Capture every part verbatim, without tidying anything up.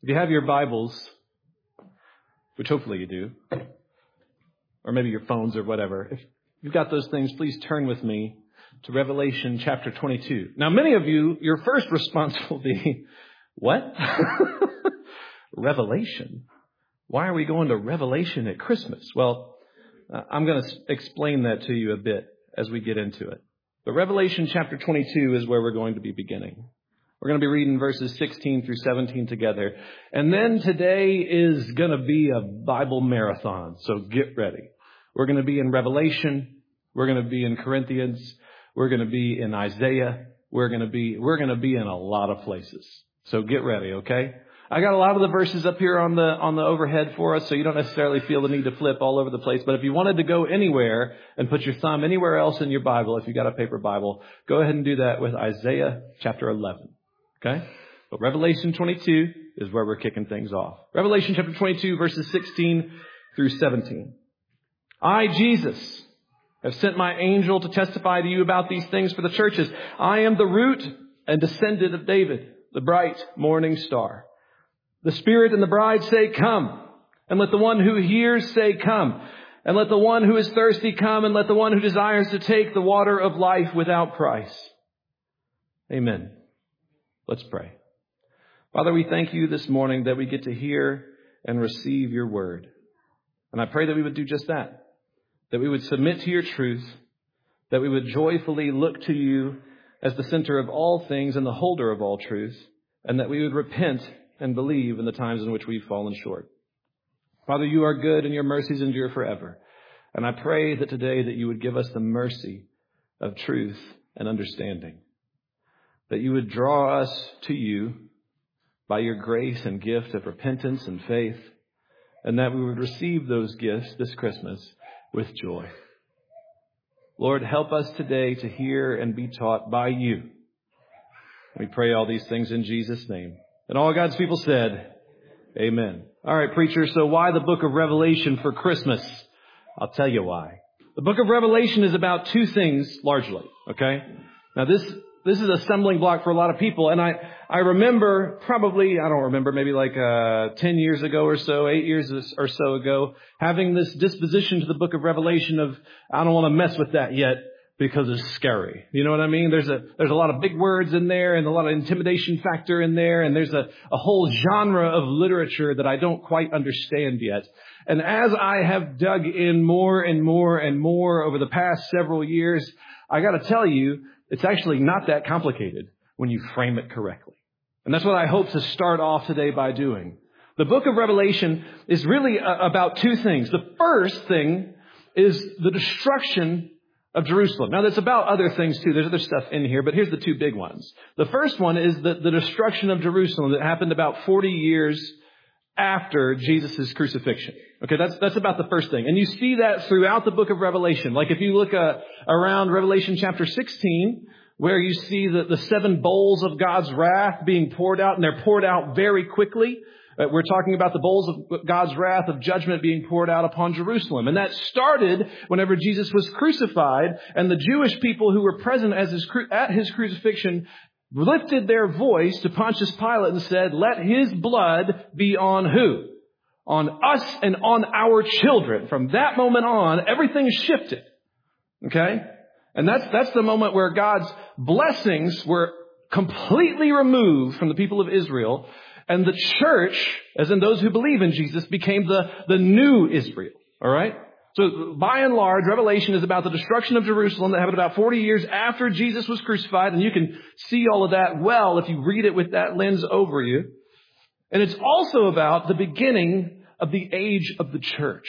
If you have your Bibles, which hopefully you do, or maybe your phones or whatever, if you've got those things, please turn with me to Revelation chapter twenty-two. Now, many of you, your first response will be, what? Revelation? Why are we going to Revelation at Christmas? Well, uh, I'm going to explain that to you a bit as we get into it. But Revelation chapter twenty-two is where we're going to be beginning. We're going to be reading verses sixteen through seventeen together. And then today is going to be a Bible marathon, so get ready. We're going to be in Revelation. We're going to be in Corinthians. We're going to be in Isaiah. We're going to be, we're going to be in a lot of places. So get ready, okay? I got a lot of the verses up here on the, on the overhead for us, so you don't necessarily feel the need to flip all over the place. But if you wanted to go anywhere and put your thumb anywhere else in your Bible, if you got a paper Bible, go ahead and do that with Isaiah chapter eleven. Okay? But Revelation twenty-two is where we're kicking things off. Revelation chapter twenty-two, verses sixteen through seventeen. I, Jesus, have sent my angel to testify to you about these things for the churches. I am the root and descendant of David, the bright morning star. The Spirit and the bride say, come. And let the one who hears say, come. And let the one who is thirsty come. And let the one who desires to take the water of life without price. Amen. Let's pray. Father, we thank you this morning that we get to hear and receive your word. And I pray that we would do just that. That we would submit to your truth. That we would joyfully look to you as the center of all things and the holder of all truth. And that we would repent and believe in the times in which we've fallen short. Father, you are good and your mercies endure forever. And I pray that today that you would give us the mercy of truth and understanding. That you would draw us to you by your grace and gift of repentance and faith, and that we would receive those gifts this Christmas with joy. Lord, help us today to hear and be taught by you. We pray all these things in Jesus' name. And all God's people said, amen. All right, preacher, so why the book of Revelation for Christmas? I'll tell you why. The book of Revelation is about two things largely, okay? Now this This is a stumbling block for a lot of people. And I, I remember probably, I don't remember, maybe like uh, ten years ago or so, eight years or so ago, having this disposition to the book of Revelation of, I don't want to mess with that yet because it's scary. You know what I mean? There's a, there's a lot of big words in there and a lot of intimidation factor in there. And there's a, a whole genre of literature that I don't quite understand yet. And as I have dug in more and more and more over the past several years, I got to tell you, it's actually not that complicated when you frame it correctly. And that's what I hope to start off today by doing. The book of Revelation is really about two things. The first thing is the destruction of Jerusalem. Now, that's about other things too. There's other stuff in here, but here's the two big ones. The first one is the, the destruction of Jerusalem that happened about forty years after Jesus' crucifixion. Okay, that's that's about the first thing. And you see that throughout the book of Revelation. Like if you look uh, around Revelation chapter sixteen, where you see the, the seven bowls of God's wrath being poured out, and they're poured out very quickly. Uh, we're talking about the bowls of God's wrath of judgment being poured out upon Jerusalem. And that started whenever Jesus was crucified, and the Jewish people who were present as his, at his crucifixion lifted their voice to Pontius Pilate and said, let his blood be on who? On us and on our children. From that moment on, everything shifted. Okay? And that's, that's the moment where God's blessings were completely removed from the people of Israel. And the church, as in those who believe in Jesus, became the, the new Israel. All right? So by and large, Revelation is about the destruction of Jerusalem that happened about forty years after Jesus was crucified. And you can see all of that well if you read it with that lens over you. And it's also about the beginning of the age of the church.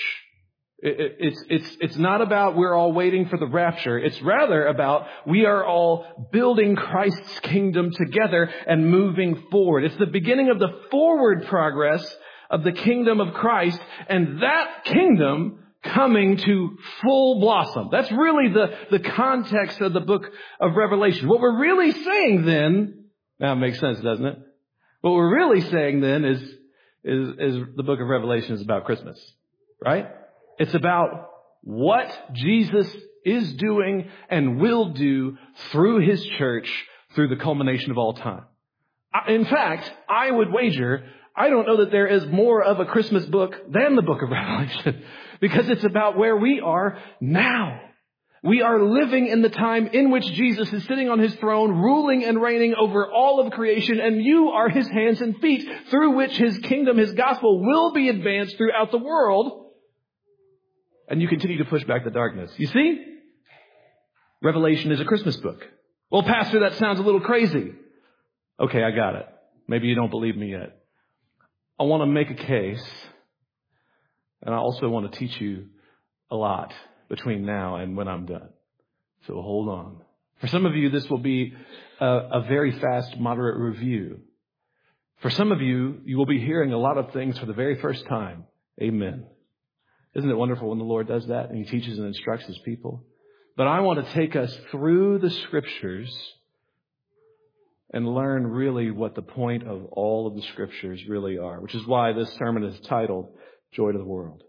It, it's, it's, it's not about we're all waiting for the rapture. It's rather about we are all building Christ's kingdom together and moving forward. It's the beginning of the forward progress of the kingdom of Christ, and that kingdom coming to full blossom. That's really the, the context of the book of Revelation. What we're really saying then, now it makes sense, doesn't it? What we're really saying then is, is, is the book of Revelation is about Christmas, right? It's about what Jesus is doing and will do through his church through the culmination of all time. In fact, I would wager I don't know that there is more of a Christmas book than the book of Revelation, because it's about where we are now. We are living in the time in which Jesus is sitting on his throne, ruling and reigning over all of creation, and you are his hands and feet through which his kingdom, his gospel will be advanced throughout the world. And you continue to push back the darkness. You see? Revelation is a Christmas book. Well, Pastor, that sounds a little crazy. Okay, I got it. Maybe you don't believe me yet. I want to make a case, and I also want to teach you a lot between now and when I'm done. So hold on. For some of you, this will be a, a very fast, moderate review. For some of you, you will be hearing a lot of things for the very first time. Amen. Isn't it wonderful when the Lord does that and he teaches and instructs his people? But I want to take us through the scriptures and learn really what the point of all of the scriptures really are, which is why this sermon is titled Joy to the World.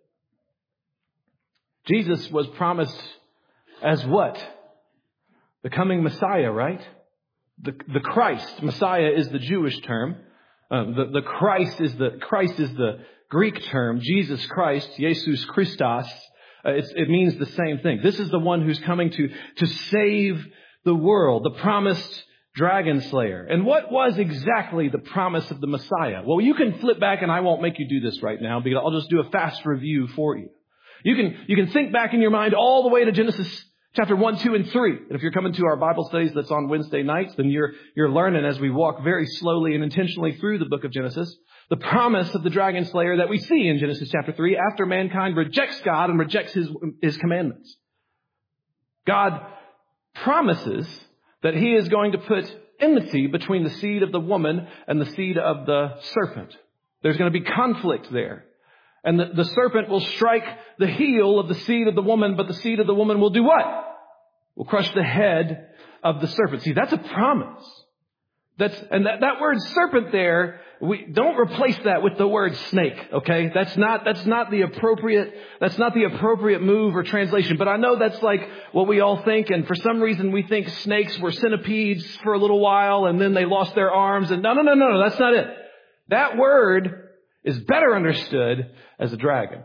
Jesus was promised as what? The coming Messiah, right? The, the Christ. Messiah is the Jewish term. Um, the, the Christ is the Christ is the Greek term. Jesus Christ, Jesus Christos. Uh, it's, it means the same thing. This is the one who's coming to to save the world. The promised dragon slayer. And what was exactly the promise of the Messiah? Well, you can flip back, and I won't make you do this right now, because I'll just do a fast review for you. You can, you can think back in your mind all the way to Genesis chapter one, two, and three. And if you're coming to our Bible studies that's on Wednesday nights, then you're, you're learning as we walk very slowly and intentionally through the book of Genesis, the promise of the dragon slayer that we see in Genesis chapter three after mankind rejects God and rejects his, his commandments. God promises that he is going to put enmity between the seed of the woman and the seed of the serpent. There's going to be conflict there. And the, the serpent will strike the heel of the seed of the woman, but the seed of the woman will do what? Will crush the head of the serpent. See, that's a promise. That's, and that, that word serpent there, we don't replace that with the word snake, okay? That's not, that's not the appropriate, that's not the appropriate move or translation. But I know that's like what we all think. And for some reason we think snakes were centipedes for a little while and then they lost their arms. And no, no, no, no, no, that's not it. That word is better understood as a dragon.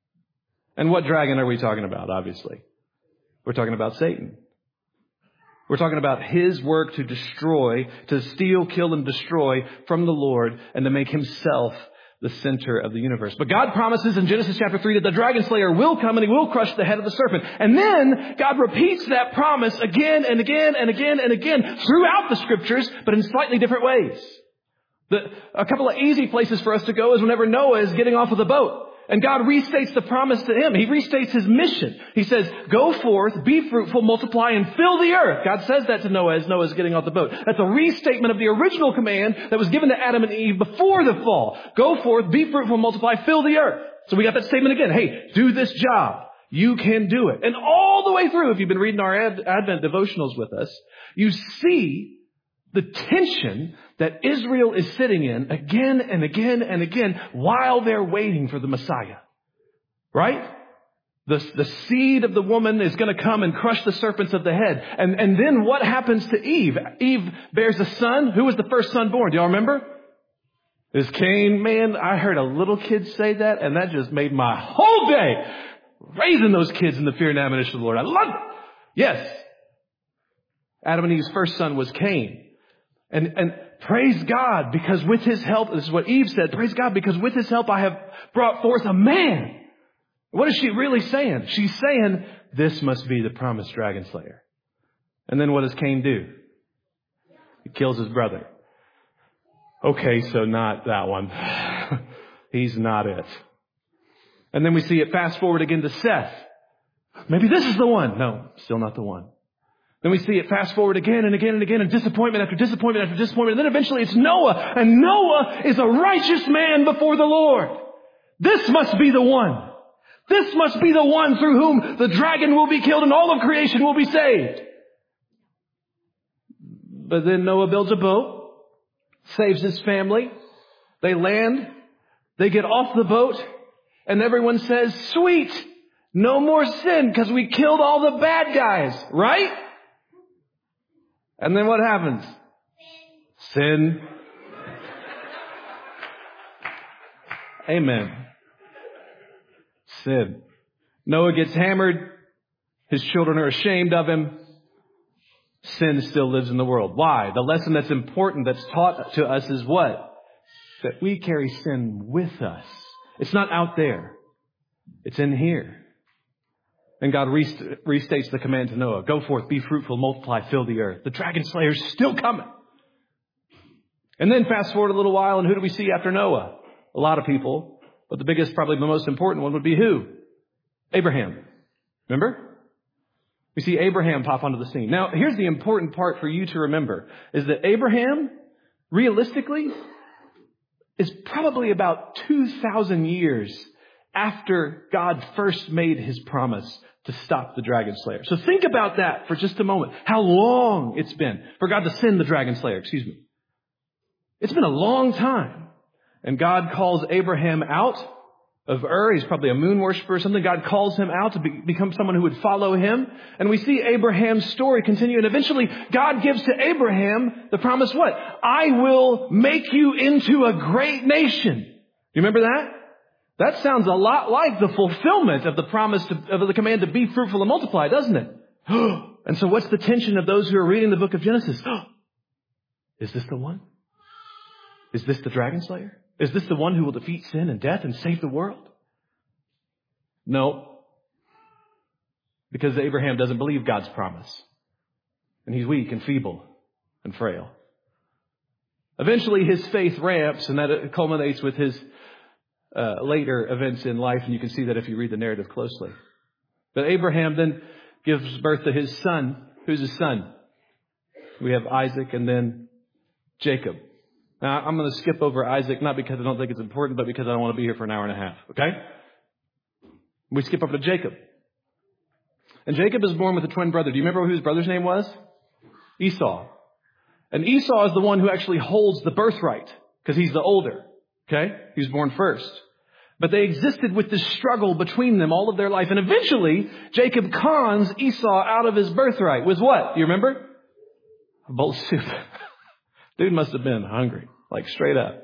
And what dragon are we talking about, obviously? We're talking about Satan. We're talking about his work to destroy, to steal, kill, and destroy from the Lord and to make himself the center of the universe. But God promises in Genesis chapter three that the dragon slayer will come and he will crush the head of the serpent. And then God repeats that promise again and again and again and again throughout the scriptures, but in slightly different ways. The, a couple of easy places for us to go is whenever Noah is getting off of the boat. And God restates the promise to him. He restates his mission. He says, go forth, be fruitful, multiply, and fill the earth. God says that to Noah as Noah is getting off the boat. That's a restatement of the original command that was given to Adam and Eve before the fall. Go forth, be fruitful, multiply, fill the earth. So we got that statement again. Hey, do this job. You can do it. And all the way through, if you've been reading our Advent devotionals with us, you see the tension that Israel is sitting in again and again and again while they're waiting for the Messiah. Right? The, the seed of the woman is going to come and crush the serpents of the head. And, and then what happens to Eve? Eve bears a son. Who was the first son born? Do y'all remember? It was Cain. Man, I heard a little kid say that, and that just made my whole day raising those kids in the fear and admonition of the Lord. I love it. Yes. Adam and Eve's first son was Cain. And, and praise God, because with his help, this is what Eve said, praise God, because with his help I have brought forth a man. What is she really saying? She's saying, this must be the promised dragon slayer. And then what does Cain do? He kills his brother. Okay, so not that one. He's not it. And then we see it fast forward again to Seth. Maybe this is the one. No, still not the one. Then we see it fast forward again and again and again, and disappointment after disappointment after disappointment. And then eventually it's Noah. And Noah is a righteous man before the Lord. This must be the one. This must be the one through whom the dragon will be killed and all of creation will be saved. But then Noah builds a boat, saves his family. They land. They get off the boat. And everyone says, sweet, no more sin because we killed all the bad guys, right? And then what happens? Sin. Amen. Sin. Noah gets hammered. His children are ashamed of him. Sin still lives in the world. Why? The lesson that's important that's taught to us is what? That we carry sin with us. It's not out there. It's in here. And God rest- restates the command to Noah. Go forth, be fruitful, multiply, fill the earth. The dragon slayer's still coming. And then fast forward a little while, and who do we see after Noah? A lot of people. But the biggest, probably the most important one would be who? Abraham. Remember? We see Abraham pop onto the scene. Now, here's the important part for you to remember, is that Abraham, realistically, is probably about two thousand years after God first made his promise to stop the dragon slayer. So think about that for just a moment. How long it's been for God to send the dragon slayer, excuse me. It's been a long time. And God calls Abraham out of Ur. He's probably a moon worshiper or something. God calls him out to be, become someone who would follow him. And we see Abraham's story continue. And eventually God gives to Abraham the promise what? I will make you into a great nation. You remember that? That sounds a lot like the fulfillment of the promise to, of the command to be fruitful and multiply, doesn't it? And so what's the tension of those who are reading the book of Genesis? Is this the one? Is this the dragon slayer? Is this the one who will defeat sin and death and save the world? No. Because Abraham doesn't believe God's promise. And he's weak and feeble and frail. Eventually his faith ramps, and that culminates with his uh, later events in life. And you can see that if you read the narrative closely. But Abraham then gives birth to his son. Who's his son? We have Isaac and then Jacob. Now, I'm going to skip over Isaac, not because I don't think it's important, but because I don't want to be here for an hour and a half. Okay? We skip over to Jacob. And Jacob is born with a twin brother. Do you remember who his brother's name was? Esau. And Esau is the one who actually holds the birthright, because he's the older. Okay? He was born first. But they existed with this struggle between them all of their life. And eventually, Jacob cons Esau out of his birthright. With what? Do you remember? A bowl of soup. Dude must have been hungry, like straight up.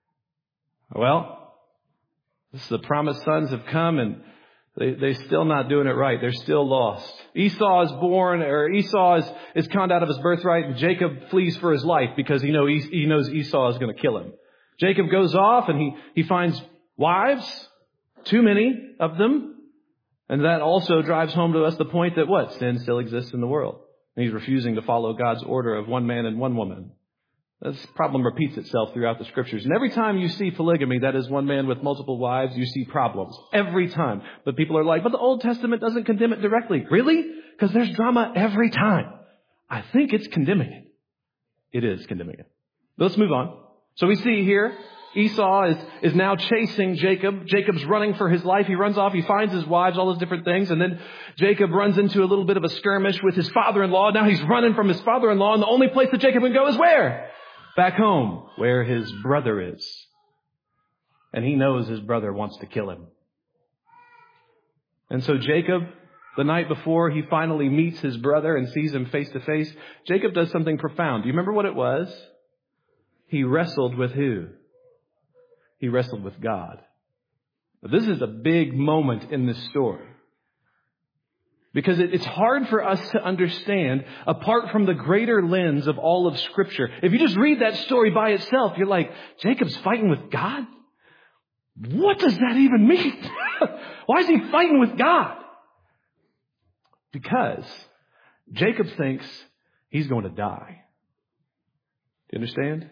Well, this is the promised sons have come and they, they're still not doing it right. They're still lost. Esau is born, or Esau is, is conned out of his birthright, and Jacob flees for his life because he, know, he, he knows Esau is going to kill him. Jacob goes off and he, he finds wives, too many of them. And that also drives home to us the point that what? Sin still exists in the world. And he's refusing to follow God's order of one man and one woman. This problem repeats itself throughout the scriptures. And every time you see polygamy, that is one man with multiple wives, you see problems. Every time. But people are like, but the Old Testament doesn't condemn it directly. Really? Because there's drama every time. I think it's condemning it. It is condemning it. Let's move on. So we see here, Esau is, is now chasing Jacob. Jacob's running for his life. He runs off. He finds his wives, all those different things. And then Jacob runs into a little bit of a skirmish with his father-in-law. Now he's running from his father-in-law. And the only place that Jacob can go is where? Back home, where his brother is. And he knows his brother wants to kill him. And so Jacob, the night before he finally meets his brother and sees him face to face, Jacob does something profound. Do you remember what it was? He wrestled with who? He wrestled with God. But this is a big moment in this story. Because it's hard for us to understand apart from the greater lens of all of Scripture. If you just read that story by itself, you're like, Jacob's fighting with God? What does that even mean? Why is he fighting with God? Because Jacob thinks he's going to die. Do you understand?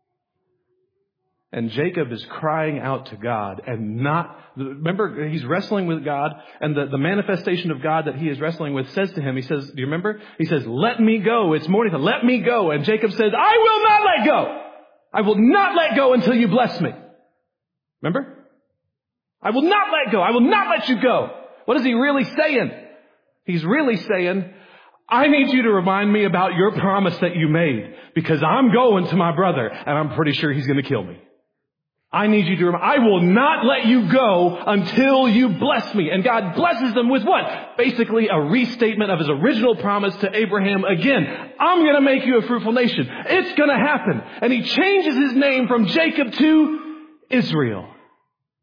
And Jacob is crying out to God and not, remember, he's wrestling with God, and the, the manifestation of God that he is wrestling with says to him, he says, do you remember? He says, let me go. It's morning. Let me go. And Jacob says, I will not let go. I will not let go until you bless me. Remember? I will not let go. I will not let you go. What is he really saying? He's really saying, I need you to remind me about your promise that you made, because I'm going to my brother and I'm pretty sure he's going to kill me. I need you to remember, I will not let you go until you bless me. And God blesses them with what? Basically a restatement of his original promise to Abraham again. I'm going to make you a fruitful nation. It's going to happen. And he changes his name from Jacob to Israel.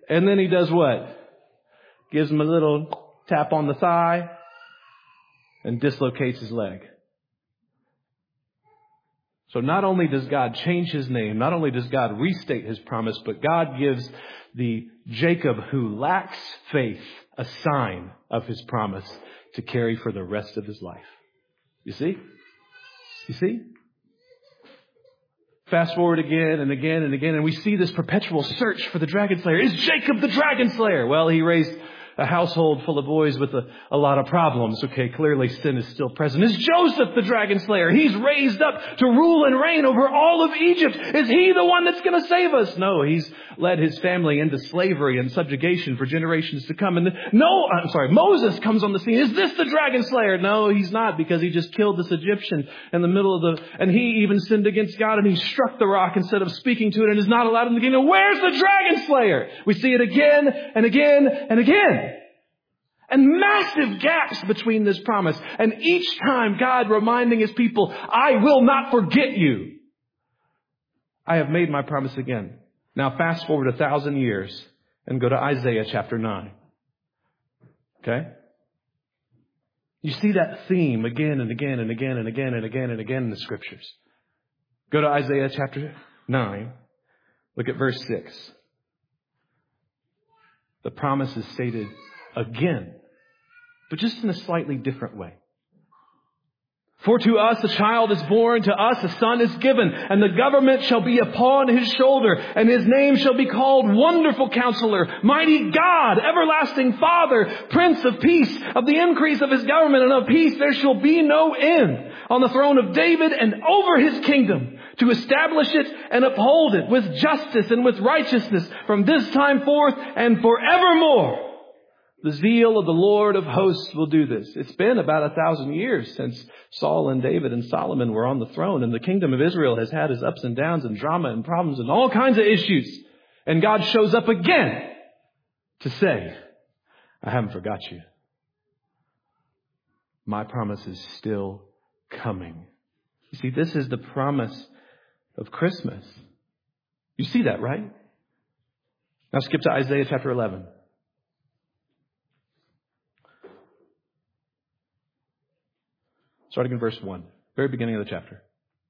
And then he does what? Gives him a little tap on the thigh and dislocates his leg. So not only does God change his name, not only does God restate his promise, but God gives the Jacob who lacks faith a sign of his promise to carry for the rest of his life. You see? You see? Fast forward again and again and again, and we see this perpetual search for the dragon slayer. Is Jacob the dragon slayer? Well, he raised a household full of boys with a, a lot of problems. Okay, clearly sin is still present. Is Joseph the dragon slayer? He's raised up to rule and reign over all of Egypt. Is he the one that's going to save us? No, he's led his family into slavery and subjugation for generations to come. And then, no, I'm sorry, Moses comes on the scene. Is this the dragon slayer? No, he's not, because he just killed this Egyptian in the middle of the, and he even sinned against God, and he struck the rock instead of speaking to it and is not allowed in the kingdom. Where's the dragon slayer? We see it again and again and again. And massive gaps between this promise. And each time God reminding his people, I will not forget you. I have made my promise again. Now fast forward a thousand years and go to Isaiah chapter nine. Okay? You see that theme again and again and again and again and again and again in the scriptures. Go to Isaiah chapter nine. Look at verse six. The promise is stated again, but just in a slightly different way. For to us a child is born, to us a son is given, and the government shall be upon his shoulder, and his name shall be called Wonderful Counselor, Mighty God, Everlasting Father, Prince of Peace. Of the increase of his government and of peace there shall be no end, on the throne of David and over his kingdom, to establish it and uphold it with justice and with righteousness from this time forth and forevermore. The zeal of the Lord of hosts will do this. It's been about a thousand years since Saul and David and Solomon were on the throne, and the kingdom of Israel has had its ups and downs and drama and problems and all kinds of issues. And God shows up again to say, I haven't forgot you. My promise is still coming. You see, this is the promise of Christmas. You see that, right? Now skip to Isaiah chapter eleven. Starting in verse one, very beginning of the chapter.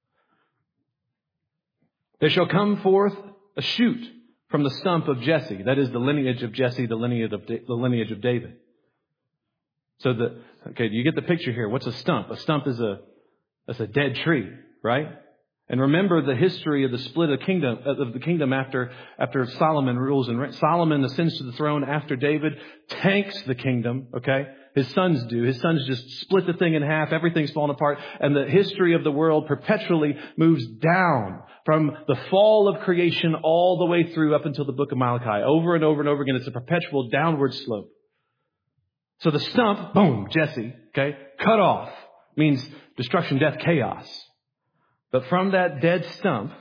There shall come forth a shoot from the stump of Jesse. That is the lineage of Jesse, the lineage of, the lineage of David. So the, okay, you get the picture here. What's a stump? A stump is a, that's a dead tree, right? And remember the history of the split of kingdom, of the kingdom after, after Solomon rules and reigns. Solomon ascends to the throne after David, tanks the kingdom, okay? His sons do. His sons just split the thing in half. Everything's fallen apart. And the history of the world perpetually moves down from the fall of creation all the way through up until the book of Malachi. Over and over and over again. It's a perpetual downward slope. So the stump, boom, Jesse, okay, cut off. Means destruction, death, chaos. But from that dead stump,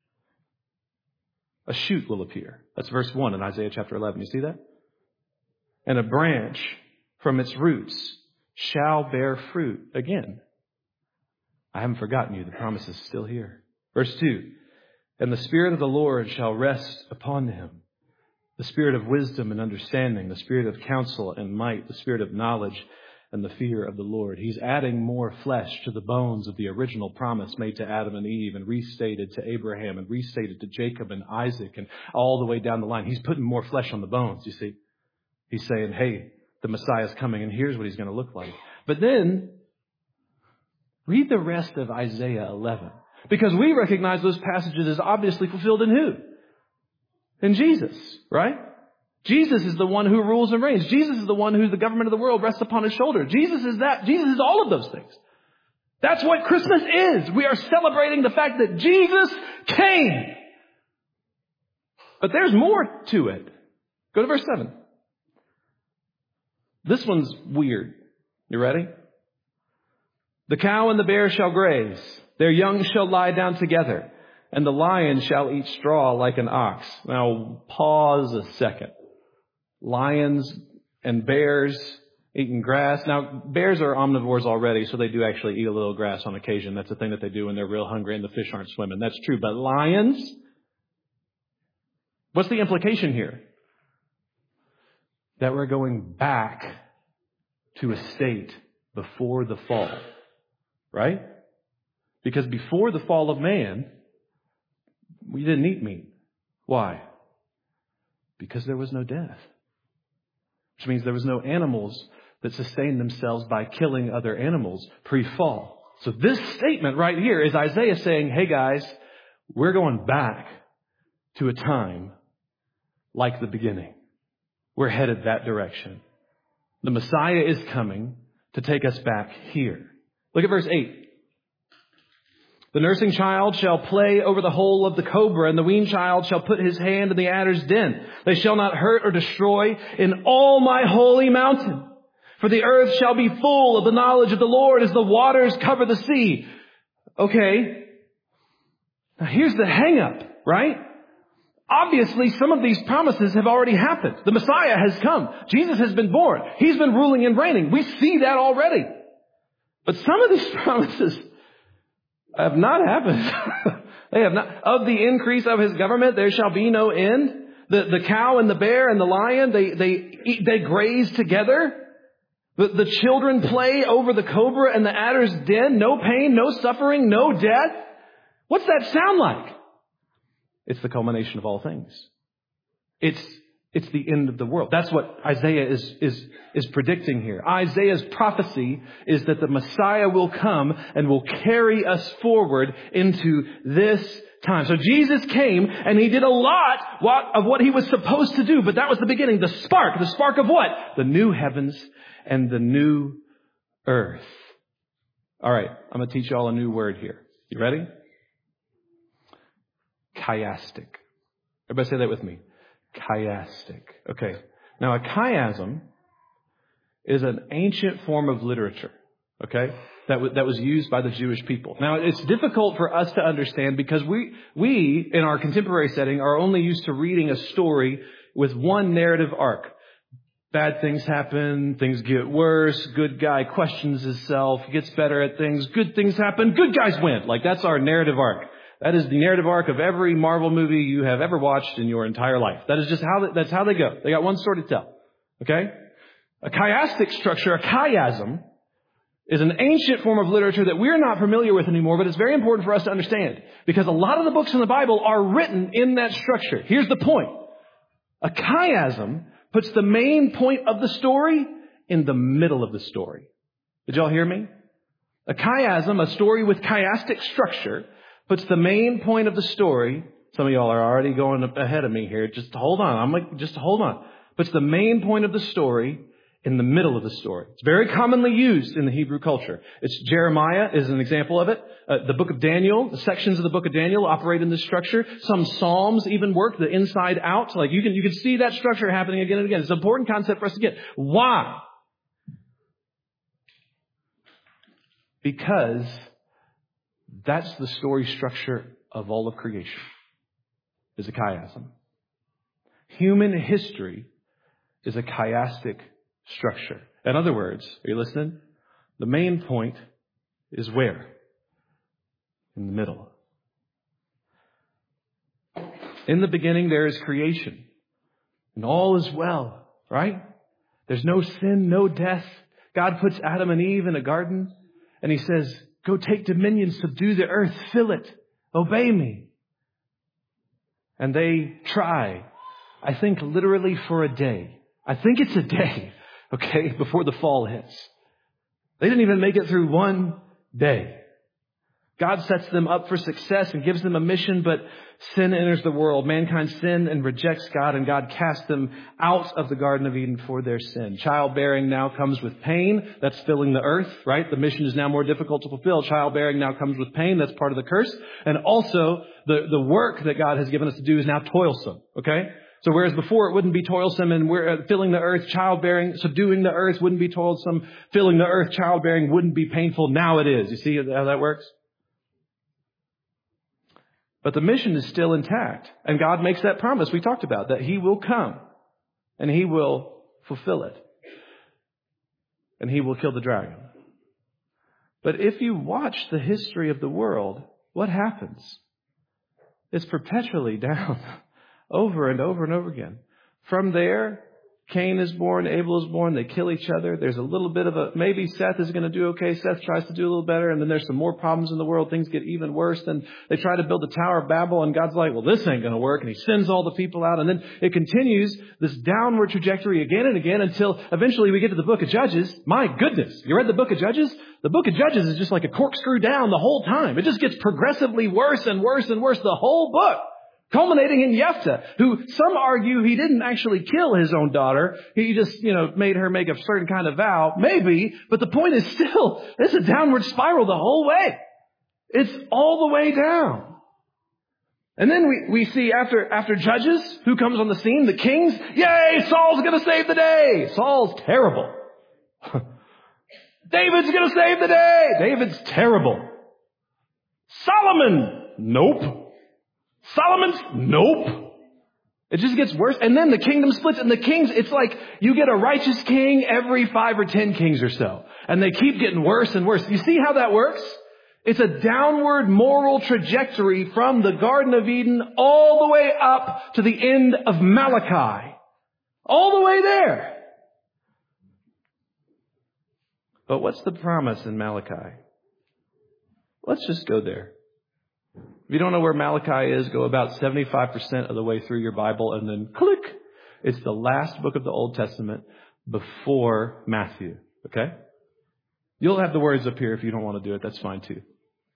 a shoot will appear. That's verse one in Isaiah chapter eleven. You see that? And a branch from its roots shall bear fruit again. I haven't forgotten you. The promise is still here. Verse two. And the Spirit of the Lord shall rest upon him. The Spirit of wisdom and understanding, the Spirit of counsel and might, the Spirit of knowledge and the fear of the Lord. He's adding more flesh to the bones of the original promise made to Adam and Eve and restated to Abraham and restated to Jacob and Isaac and all the way down the line. He's putting more flesh on the bones, you see. He's saying, hey, the Messiah's coming and here's what he's going to look like. But then, read the rest of Isaiah eleven. Because we recognize those passages as obviously fulfilled in who? In Jesus, right? Jesus is the one who rules and reigns. Jesus is the one who the government of the world rests upon his shoulder. Jesus is that. Jesus is all of those things. That's what Christmas is. We are celebrating the fact that Jesus came. But there's more to it. Go to verse seven. This one's weird. You ready? The cow and the bear shall graze. Their young shall lie down together. And the lion shall eat straw like an ox. Now, pause a second. Lions and bears eating grass. Now, bears are omnivores already, so they do actually eat a little grass on occasion. That's the thing that they do when they're real hungry and the fish aren't swimming. That's true. But lions? What's the implication here? that we're going back to a state before the fall. Right? Because before the fall of man, we didn't eat meat. Why? Because there was no death. Which means there was no animals that sustained themselves by killing other animals pre-fall. So this statement right here is Isaiah saying, hey guys, we're going back to a time like the beginning. We're headed that direction. The Messiah is coming to take us back here. Look at verse eight. The nursing child shall play over the hole of the cobra, and the weaned child shall put his hand in the adder's den. They shall not hurt or destroy in all my holy mountain. For the earth shall be full of the knowledge of the Lord as the waters cover the sea. Okay. Now here's the hang up, right? Obviously, some of these promises have already happened. The Messiah has come. Jesus has been born. He's been ruling and reigning. We see that already. But some of these promises have not happened. They have not. Of the increase of his government, there shall be no end. The, the cow and the bear and the lion, they, they, eat, they graze together. The, the children play over the cobra and the adder's den. No pain, no suffering, no death. What's that sound like? It's the culmination of all things. It's It's the end of the world. That's what Isaiah is, is, is predicting here. Isaiah's prophecy is that the Messiah will come and will carry us forward into this time. So Jesus came and he did a lot of what he was supposed to do, but that was the beginning. The spark. The spark of what? The new heavens and the new earth. All right. I'm going to teach you all a new word here. You ready? Chiastic. Everybody say that with me. Chiastic. Okay. Now, a chiasm is an ancient form of literature, okay, that, w- that was used by the Jewish people. Now, it's difficult for us to understand because we, we, in our contemporary setting, are only used to reading a story with one narrative arc. Bad things happen, things get worse, good guy questions himself, gets better at things, good things happen, good guys win. Like, that's our narrative arc. That is the narrative arc of every Marvel movie you have ever watched in your entire life. That is just how they, that's how they go. They got one story to tell. Okay? A chiastic structure, a chiasm, is an ancient form of literature that we're not familiar with anymore, but it's very important for us to understand because a lot of the books in the Bible are written in that structure. Here's the point. A chiasm puts the main point of the story in the middle of the story. Did y'all hear me? A chiasm, a story with chiastic structure, puts the main point of the story. Some of y'all are already going ahead of me here. Just hold on. I'm like, just hold on. Puts the main point of the story in the middle of the story. It's very commonly used in the Hebrew culture. It's Jeremiah is an example of it. Uh, the book of Daniel, the sections of the book of Daniel operate in this structure. Some Psalms even work the inside out. Like you can, you can see that structure happening again and again. It's an important concept for us to get. Why? Because that's the story structure of all of creation, is a chiasm. Human history is a chiastic structure. In other words, are you listening? The main point is where? In the middle. In the beginning there is creation, and all is well, right? There's no sin, no death. God puts Adam and Eve in a garden, and he says, go take dominion, subdue the earth, fill it, obey me. And they try, I think literally for a day. I think it's a day, okay, before the fall hits. They didn't even make it through one day. God sets them up for success and gives them a mission, but sin enters the world. Mankind sinned and rejects God, and God casts them out of the Garden of Eden for their sin. Childbearing now comes with pain. That's filling the earth, right? The mission is now more difficult to fulfill. Childbearing now comes with pain. That's part of the curse. And also, the, the work that God has given us to do is now toilsome, okay? So whereas before it wouldn't be toilsome and we're filling the earth, childbearing, subduing the earth wouldn't be toilsome, filling the earth, childbearing wouldn't be painful. Now it is. You see how that works? But the mission is still intact. And God makes that promise we talked about, that He will come and He will fulfill it. And He will kill the dragon. But if you watch the history of the world, what happens? It's perpetually down over and over and over again. From there Cain is born, Abel is born, they kill each other. There's a little bit of a, maybe Seth is going to do okay. Seth tries to do a little better, and then there's some more problems in the world. Things get even worse. Then they try to build the Tower of Babel, and God's like, well, this ain't going to work. And he sends all the people out, and then it continues this downward trajectory again and again until eventually we get to the book of Judges. My goodness, you read the book of Judges? The book of Judges is just like a corkscrew down the whole time. It just gets progressively worse and worse and worse, the whole book. Culminating in Jephthah, who some argue he didn't actually kill his own daughter. He just, you know, made her make a certain kind of vow. Maybe. But the point is still, it's a downward spiral the whole way. It's all the way down. And then we, we see after, after Judges, who comes on the scene? The kings. Yay! Saul's going to save the day. Saul's terrible. David's going to save the day. David's terrible. Solomon. Nope. Solomon's, nope. It just gets worse. And then the kingdom splits, and the kings, it's like you get a righteous king every five or ten kings or so. And they keep getting worse and worse. You see how that works? It's a downward moral trajectory from the Garden of Eden all the way up to the end of Malachi. All the way there. But what's the promise in Malachi? Let's just go there. If you don't know where Malachi is, go about seventy-five percent of the way through your Bible and then click. It's the last book of the Old Testament before Matthew. Okay? You'll have the words up here if you don't want to do it. That's fine too.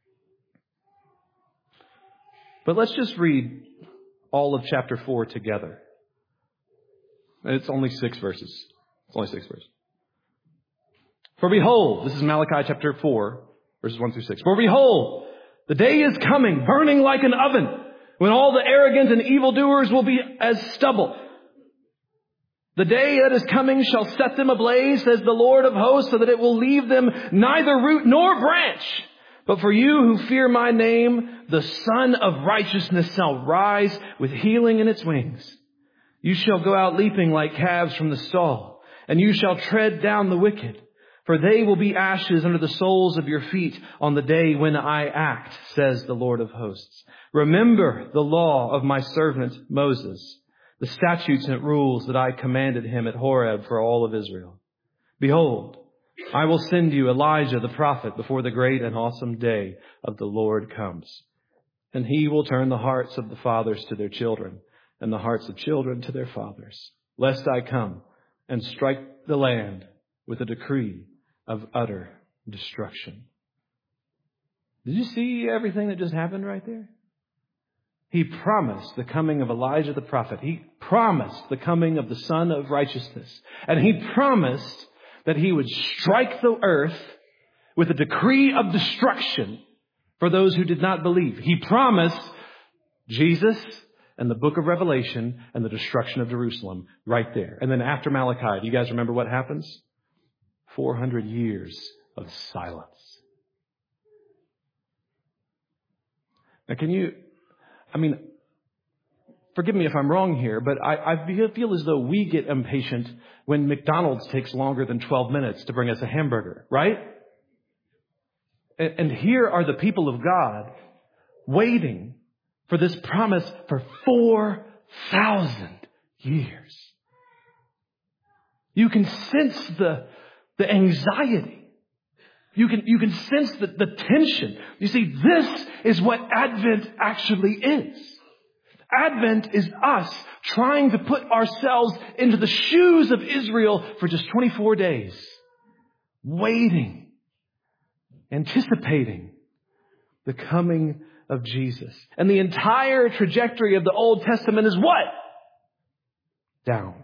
But let's just read all of chapter four together. It's only six verses. It's only six verses. For behold, this is Malachi chapter four, verses one through six. For behold, the day is coming, burning like an oven, when all the arrogant and evildoers will be as stubble. The day that is coming shall set them ablaze, says the Lord of hosts, so that it will leave them neither root nor branch. But for you who fear my name, the Son of Righteousness shall rise with healing in its wings. You shall go out leaping like calves from the stall, and you shall tread down the wicked. For they will be ashes under the soles of your feet on the day when I act, says the Lord of hosts. Remember the law of my servant Moses, the statutes and rules that I commanded him at Horeb for all of Israel. Behold, I will send you Elijah the prophet before the great and awesome day of the Lord comes. And he will turn the hearts of the fathers to their children and the hearts of children to their fathers, lest I come and strike the land with a decree of utter destruction. Did you see everything that just happened right there? He promised the coming of Elijah the prophet. He promised the coming of the Son of Righteousness. And he promised that he would strike the earth with a decree of destruction for those who did not believe. He promised Jesus and the book of Revelation and the destruction of Jerusalem right there. And then after Malachi, do you guys remember what happens? four hundred years of silence. Now can you, I mean, forgive me if I'm wrong here, but I, I feel as though we get impatient when McDonald's takes longer than twelve minutes to bring us a hamburger, right? And, and here are the people of God waiting for this promise for four thousand years. You can sense the The anxiety. You can, you can sense the, the tension. You see, this is what Advent actually is. Advent is us trying to put ourselves into the shoes of Israel for just twenty-four days. Waiting. Anticipating the coming of Jesus. And the entire trajectory of the Old Testament is what? Down.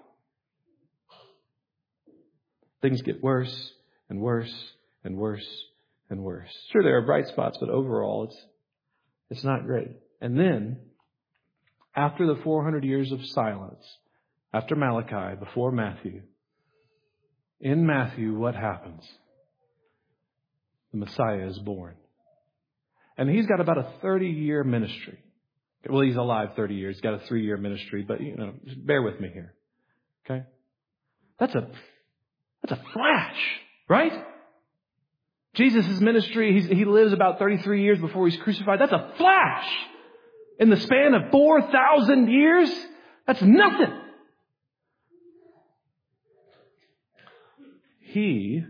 Things get worse and worse and worse and worse. Sure, there are bright spots, but overall it's it's not great. And then, after the four hundred years of silence, after Malachi, before Matthew, in Matthew, what happens? The Messiah is born. And he's got about a thirty-year ministry. Well, he's alive thirty years. He's got a three-year ministry, but, you know, just bear with me here. Okay? That's a That's a flash, right? Jesus' ministry, he's, he lives about thirty-three years before he's crucified. That's a flash. In the span of four thousand years, that's nothing. He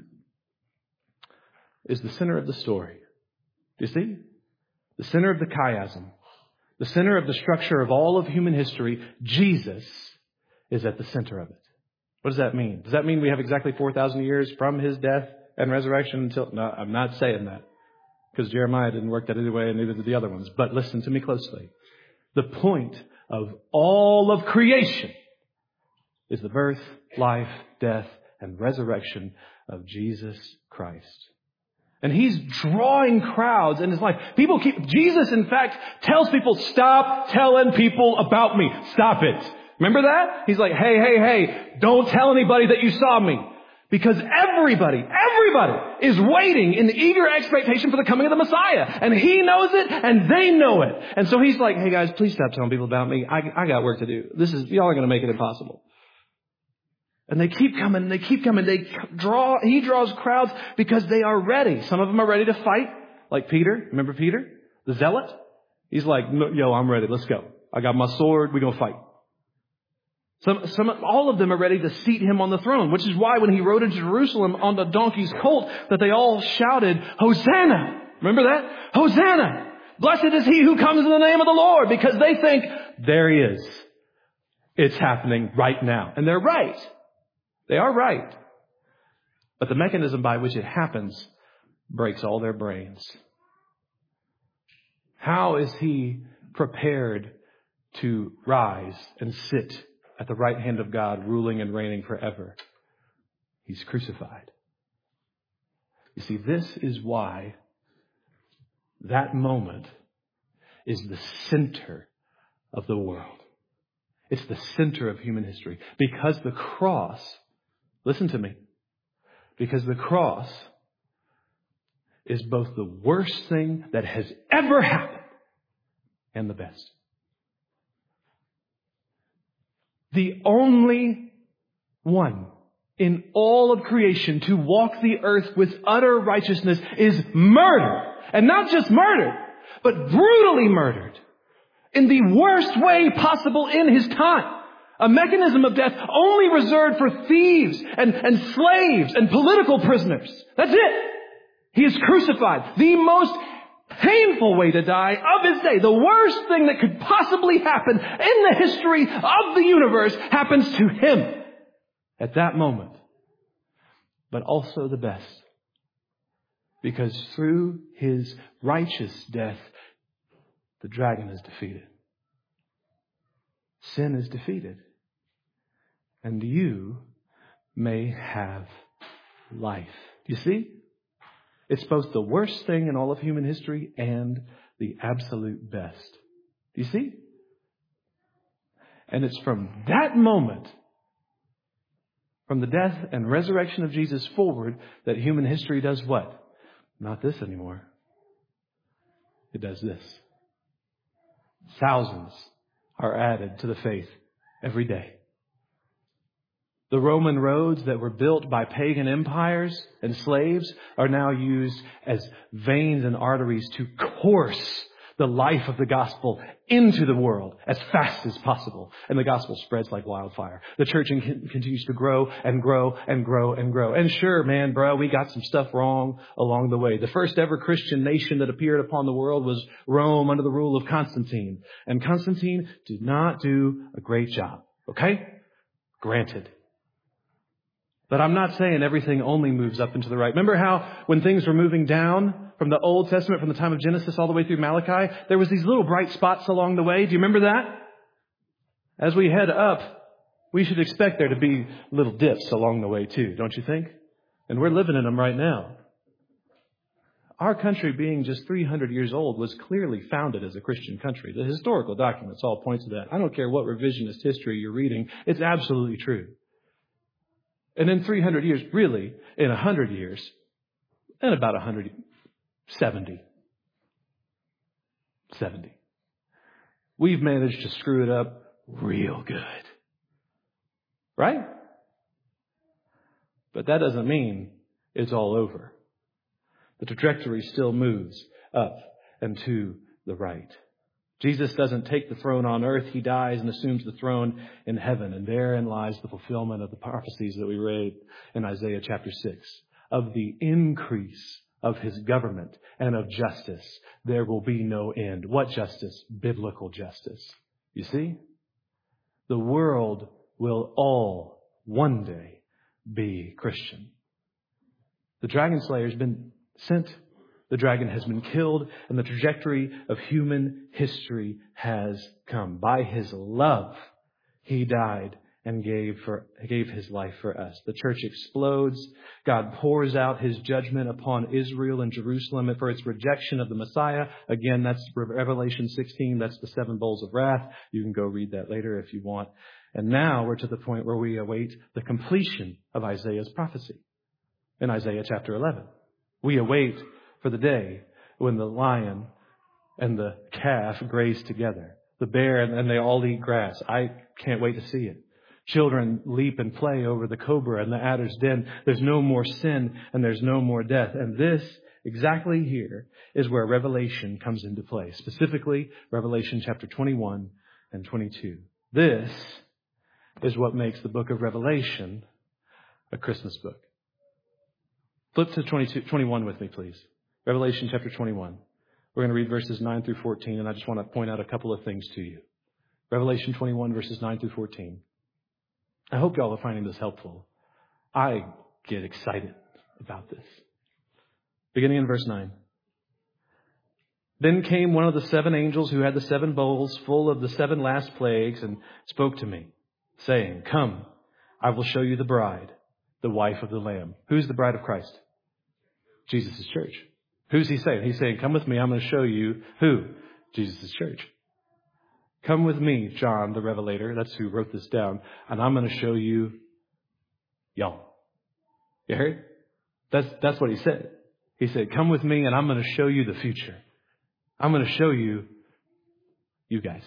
is the center of the story. Do you see? The center of the chiasm. The center of the structure of all of human history. Jesus is at the center of it. What does that mean? Does that mean we have exactly four thousand years from his death and resurrection until... No, I'm not saying that. Because Jeremiah didn't work that either way, and neither did the other ones. But listen to me closely. The point of all of creation is the birth, life, death, and resurrection of Jesus Christ. And He's drawing crowds in His life. People keep... Jesus, in fact, tells people, stop telling people about me. Stop it. Remember that? He's like, hey, hey, hey, don't tell anybody that you saw me. Because everybody, everybody is waiting in eager expectation for the coming of the Messiah. And He knows it and they know it. And so He's like, hey guys, please stop telling people about me. I, I got work to do. This is, y'all are going to make it impossible. And they keep coming, they keep coming. They draw, He draws crowds because they are ready. Some of them are ready to fight. Like Peter. Remember Peter? The zealot? He's like, no, yo, I'm ready. Let's go. I got my sword. We're going to fight. Some, some, all of them are ready to seat Him on the throne, which is why when He rode into Jerusalem on the donkey's colt, that they all shouted, Hosanna! Remember that? Hosanna! Blessed is He who comes in the name of the Lord, because they think, there He is. It's happening right now. And they're right. They are right. But the mechanism by which it happens breaks all their brains. How is He prepared to rise and sit at the right hand of God, ruling and reigning forever? He's crucified. You see, this is why that moment is the center of the world. It's the center of human history. Because the cross, listen to me, because the cross is both the worst thing that has ever happened and the best. The only one in all of creation to walk the earth with utter righteousness is murdered. And not just murdered, but brutally murdered. In the worst way possible in His time. A mechanism of death only reserved for thieves and, and slaves and political prisoners. That's it. He is crucified. The most painful way to die of His day. The worst thing that could possibly happen in the history of the universe happens to Him at that moment. But also the best. Because through His righteous death, the dragon is defeated. Sin is defeated. And you may have life. You see? It's both the worst thing in all of human history and the absolute best. Do you see? And it's from that moment, from the death and resurrection of Jesus forward, that human history does what? Not this anymore. It does this. Thousands are added to the faith every day. The Roman roads that were built by pagan empires and slaves are now used as veins and arteries to course the life of the gospel into the world as fast as possible. And the gospel spreads like wildfire. The church continues to grow and grow and grow and grow. And sure, man, bro, we got some stuff wrong along the way. The first ever Christian nation that appeared upon the world was Rome under the rule of Constantine. And Constantine did not do a great job. Okay? Granted. But I'm not saying everything only moves up and to the right. Remember how when things were moving down from the Old Testament, from the time of Genesis all the way through Malachi, there was these little bright spots along the way. Do you remember that? As we head up, we should expect there to be little dips along the way too, don't you think? And we're living in them right now. Our country, being just three hundred years old, was clearly founded as a Christian country. The historical documents all point to that. I don't care what revisionist history you're reading. It's absolutely true. And in three hundred years, really, in one hundred years, and about one hundred seventy. seventy. We've managed to screw it up real good. Right? But that doesn't mean it's all over. The trajectory still moves up and to the right. Jesus doesn't take the throne on earth. He dies and assumes the throne in heaven. And therein lies the fulfillment of the prophecies that we read in Isaiah chapter six. Of the increase of his government and of justice, there will be no end. What justice? Biblical justice. You see? The world will all one day be Christian. The dragon slayer has been sent. The dragon has been killed, and the trajectory of human history has come. By his love, he died and gave for gave his life for us. The church explodes. God pours out his judgment upon Israel and Jerusalem for its rejection of the Messiah. Again, that's Revelation sixteen. That's the seven bowls of wrath. You can go read that later if you want. And now we're to the point where we await the completion of Isaiah's prophecy in Isaiah chapter eleven. We await for the day when the lion and the calf graze together. The bear and they all eat grass. I can't wait to see it. Children leap and play over the cobra and the adder's den. There's no more sin and there's no more death. And this, exactly here, is where Revelation comes into play. Specifically, Revelation chapter twenty-one and twenty-two. This is what makes the book of Revelation a Christmas book. Flip to twenty-two, twenty-one with me, please. Revelation chapter twenty-one. We're going to read verses nine through fourteen, and I just want to point out a couple of things to you. Revelation twenty-one, verses nine through fourteen. I hope y'all are finding this helpful. I get excited about this. Beginning in verse nine. Then came one of the seven angels who had the seven bowls full of the seven last plagues and spoke to me, saying, Come, I will show you the bride, the wife of the Lamb. Who's the bride of Christ? Jesus' church. Who's he saying? He's saying, come with me. I'm going to show you who? Jesus' church. Come with me, John, the Revelator. That's who wrote this down. And I'm going to show you y'all. You heard? That's, that's what he said. He said, come with me and I'm going to show you the future. I'm going to show you you guys.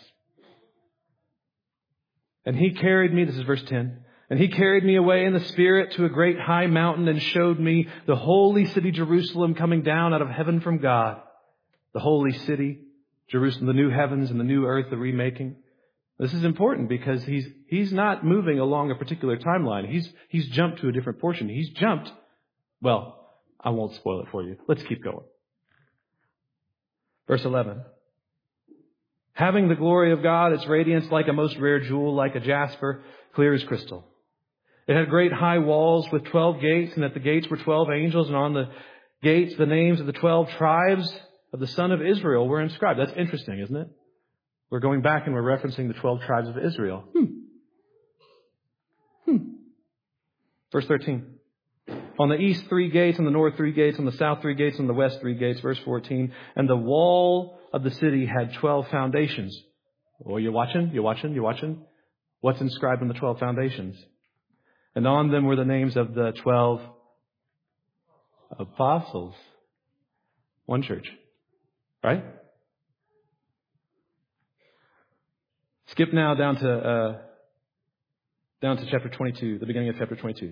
And he carried me, this is verse ten, and he carried me away in the Spirit to a great high mountain and showed me the holy city Jerusalem coming down out of heaven from God. The holy city, Jerusalem, the new heavens and the new earth, the remaking. This is important because he's he's not moving along a particular timeline. He's he's jumped to a different portion. He's jumped, well, I won't spoil it for you. Let's keep going. Verse eleven. Having the glory of God, its radiance like a most rare jewel, like a jasper, clear as crystal. It had great high walls with twelve gates, and at the gates were twelve angels, and on the gates the names of the twelve tribes of the son of Israel were inscribed. That's interesting, isn't it? We're going back and we're referencing the twelve tribes of Israel. Hmm. Hmm. Verse thirteen. On the east three gates, on the north three gates, on the south three gates, on the west three gates. Verse fourteen. And the wall of the city had twelve foundations. Oh, you watching? You watching? You watching? What's inscribed on the twelve foundations? And on them were the names of the twelve apostles. One church. Right? Skip now down to uh, down to chapter twenty-two, the beginning of chapter twenty-two.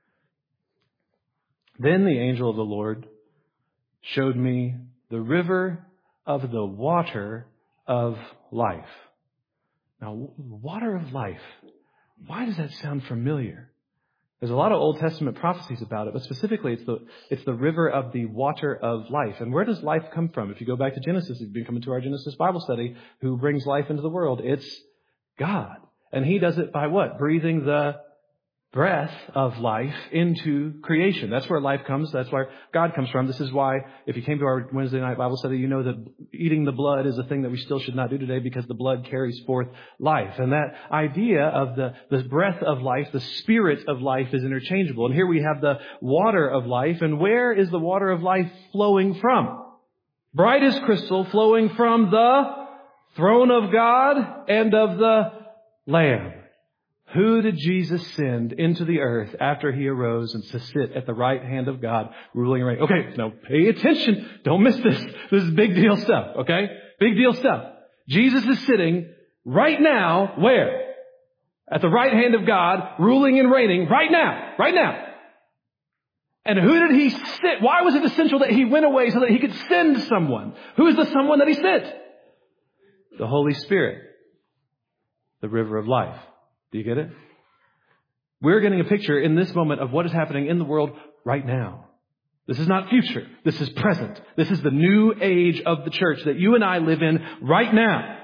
Then the angel of the Lord showed me the river of the water of life. Now, water of life. Why does that sound familiar? There's a lot of Old Testament prophecies about it, but specifically it's the it's the river of the water of life. And where does life come from? If you go back to Genesis, if you've been coming to our Genesis Bible study, who brings life into the world? It's God. And he does it by what? Breathing the breath of life into creation. That's where life comes. That's where God comes from. This is why, if you came to our Wednesday night Bible study, you know that eating the blood is a thing that we still should not do today because the blood carries forth life. And that idea of the, the breath of life, the spirit of life is interchangeable. And here we have the water of life. And where is the water of life flowing from? Bright as crystal, flowing from the throne of God and of the Lamb. Who did Jesus send into the earth after he arose and to sit at the right hand of God, ruling and reigning? Okay, now pay attention. Don't miss this. This is big deal stuff, okay? Big deal stuff. Jesus is sitting right now, where? At the right hand of God, ruling and reigning right now, right now. And who did he sit? Why was it essential that he went away so that he could send someone? Who is the someone that he sent? The Holy Spirit. The river of life. Do you get it? We're getting a picture in this moment of what is happening in the world right now. This is not future. This is present. This is the new age of the church that you and I live in right now.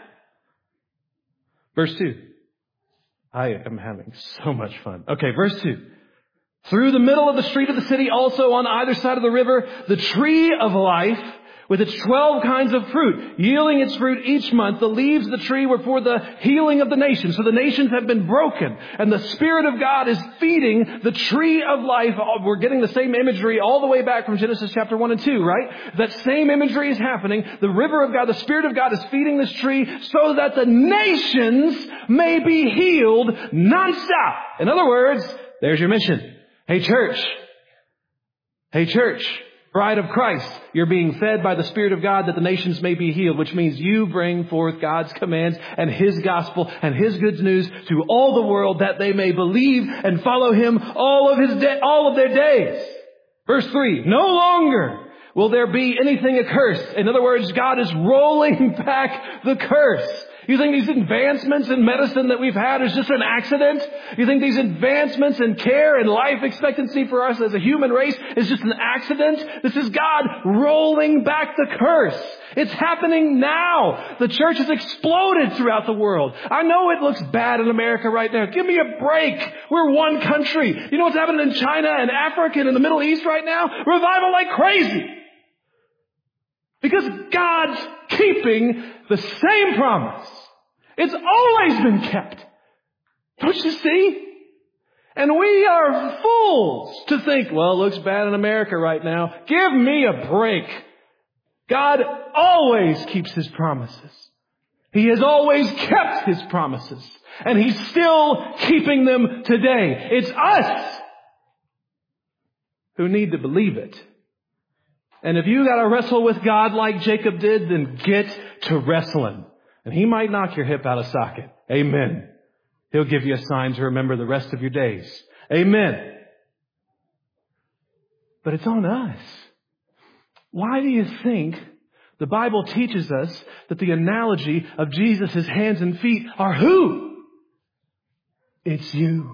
Verse two. I am having so much fun. Okay, verse two. Through the middle of the street of the city, also on either side of the river, the tree of life with its twelve kinds of fruit, yielding its fruit each month. The leaves of the tree were for the healing of the nations. So the nations have been broken, and the Spirit of God is feeding the tree of life. We're getting the same imagery all the way back from Genesis chapter one and two, right? That same imagery is happening. The river of God, the Spirit of God is feeding this tree so that the nations may be healed nonstop. In other words, there's your mission. Hey, church. Hey, church. Bride of Christ, you're being fed by the Spirit of God that the nations may be healed, which means you bring forth God's commands and His gospel and His good news to all the world that they may believe and follow Him all of His de- all of their days. Verse three, no longer will there be anything accursed. In other words, God is rolling back the curse. You think these advancements in medicine that we've had is just an accident? You think these advancements in care and life expectancy for us as a human race is just an accident? This is God rolling back the curse. It's happening now. The church has exploded throughout the world. I know it looks bad in America right now. Give me a break. We're one country. You know what's happening in China and Africa and in the Middle East right now? Revival like crazy. Because God's keeping the same promise. It's always been kept. Don't you see? And we are fools to think, well, it looks bad in America right now. Give me a break. God always keeps His promises. He has always kept His promises. And He's still keeping them today. It's us who need to believe it. And if you got to wrestle with God like Jacob did, then get to wrestling. And He might knock your hip out of socket. Amen. He'll give you a sign to remember the rest of your days. Amen. But it's on us. Why do you think the Bible teaches us that the analogy of Jesus' hands and feet are who? It's you.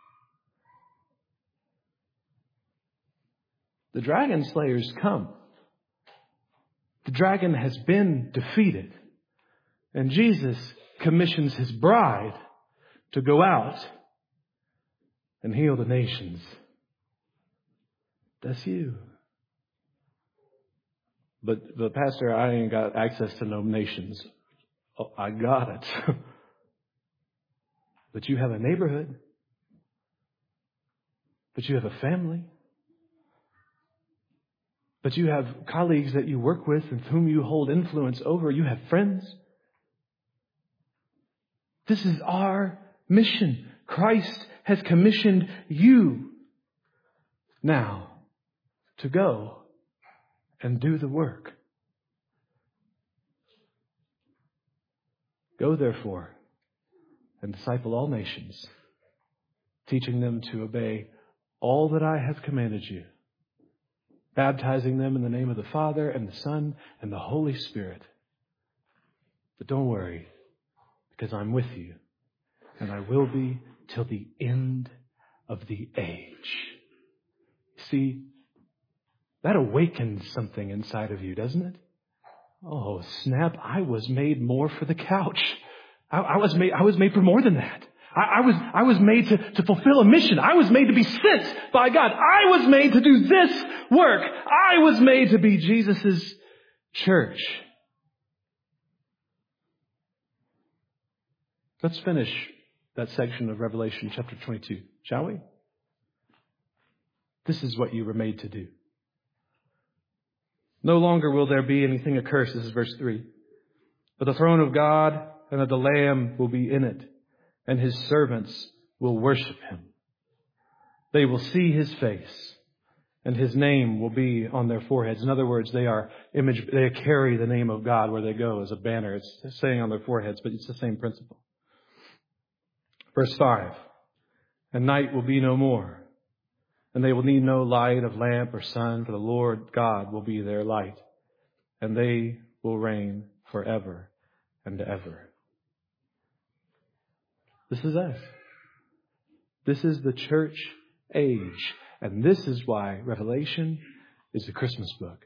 The dragon slayers come. The dragon has been defeated. And Jesus commissions His bride to go out and heal the nations. That's you. But, but Pastor, I ain't got access to no nations. Oh, I got it. But you have a neighborhood. But you have a family. But you have colleagues that you work with and whom you hold influence over. You have friends. This is our mission. Christ has commissioned you now to go and do the work. Go therefore and disciple all nations, teaching them to obey all that I have commanded you, baptizing them in the name of the Father and the Son and the Holy Spirit. But don't worry, because I'm with you, and I will be till the end of the age. See, that awakens something inside of you, doesn't it? Oh, snap, I was made more for the couch. I, I was made, I was made for more than that. I, I was, I was made to, to fulfill a mission. I was made to be sent by God. I was made to do this work. I was made to be Jesus' church. Let's finish that section of Revelation chapter twenty-two, shall we? This is what you were made to do. No longer will there be anything accursed. This is verse three. But the throne of God and of the Lamb will be in it, and His servants will worship Him. They will see His face, and His name will be on their foreheads. In other words, they are image, they carry the name of God where they go as a banner. It's saying on their foreheads, but it's the same principle. Verse five, and night will be no more, and they will need no light of lamp or sun, for the Lord God will be their light, and they will reign forever and ever. This is us. This is the church age. And this is why Revelation is a Christmas book.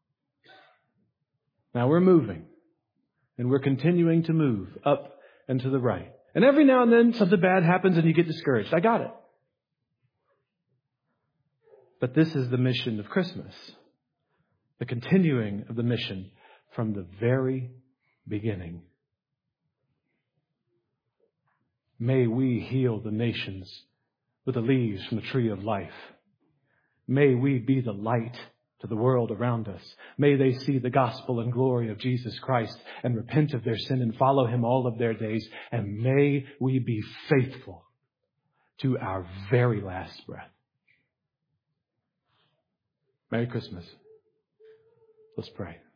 Now we're moving. And we're continuing to move up and to the right. And every now and then something bad happens and you get discouraged. I got it. But this is the mission of Christmas. The continuing of the mission from the very beginning. May we heal the nations with the leaves from the tree of life. May we be the light to the world around us. May they see the gospel and glory of Jesus Christ and repent of their sin and follow Him all of their days. And may we be faithful to our very last breath. Merry Christmas. Let's pray.